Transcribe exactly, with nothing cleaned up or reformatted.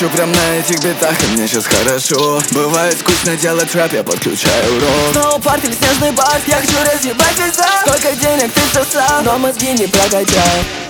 хочу прям на этих битах, и мне сейчас хорошо. Бывает скучно делать рэп, я подключаю рок. Снова парк или снежный бак, я хочу разъебать весь зал. Сколько денег ты сосал, но мозги не прокачал.